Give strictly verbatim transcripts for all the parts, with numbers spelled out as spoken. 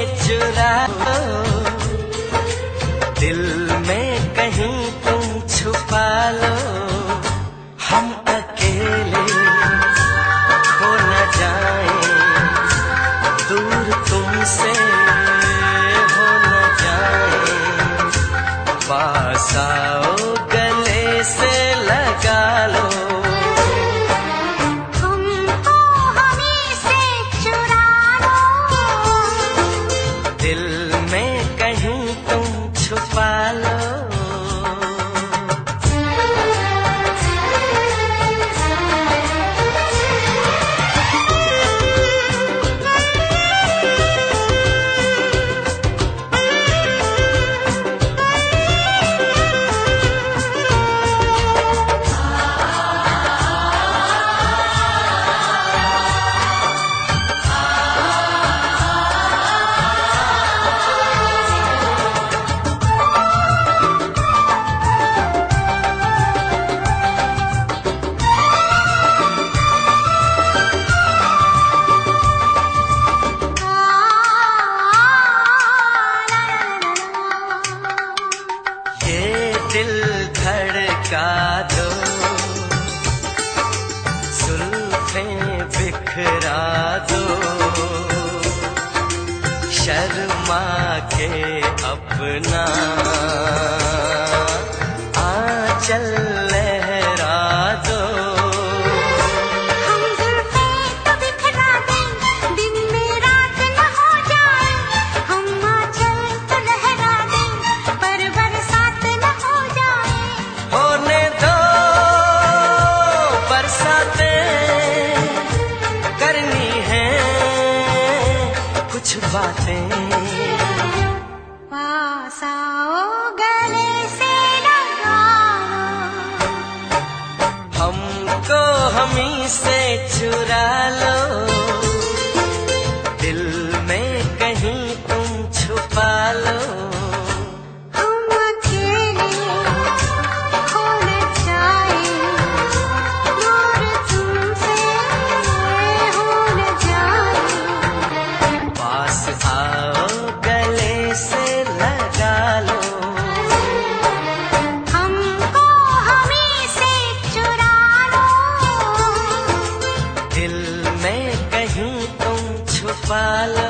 चुरा लो, दिल में कहीं तुम छुपा लो। हम अकेले खो न जाए, दूर तुमसे हो न जाए। पास आओ, गले से लगा लो, हमको हमें से चुरा लो, दिल में कहीं तुम छुपा लो। दिल धड़का दो, जुल्फे बिखरा दो, शर्मा के अपना आंचल लहरा दो। हम जुल्फे तो बिखरा दें, दिन में रात न हो जाए। हम आंचल तो लहरा दें, पर बरसात न हो जाए। होने दो बरसातें, करनी है कुछ बातें। पास आओ, गले से लगा लो, हमको हमी से चुरा लो, दिल में कहीं तुम छुपा लो। हम अकेले खो न जाए, दूर तुमसे हो न जाए। पास आओ, गले से लगा लो, हमको हमें से चुरा लो, दिल में कहीं तुम छुपा लो।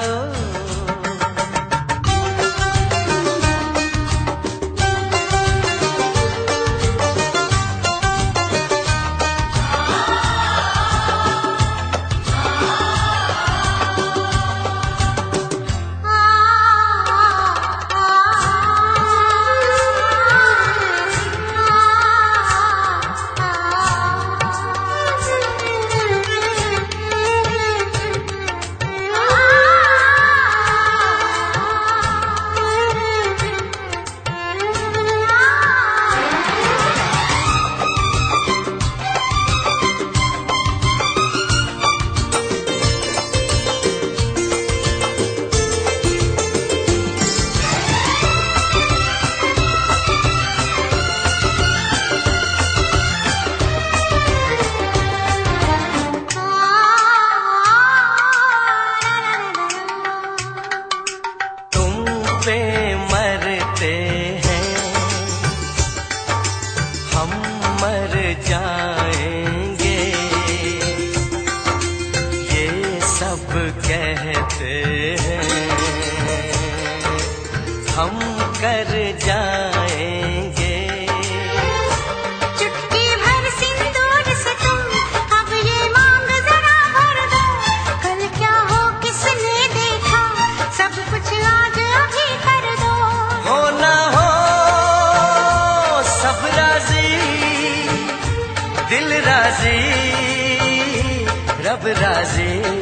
पे मरते हैं, हम मर जाएंगे, ये सब कहते हैं, हम कर जाएंगे। चुटकी भर सिंदूर से तुम अब ये मांग जरा भर दो। कल क्या हो किसने देखा, सब कुछ आज अभी कर दो। हो ना हो सब राजी, दिल राजी, रब राजी।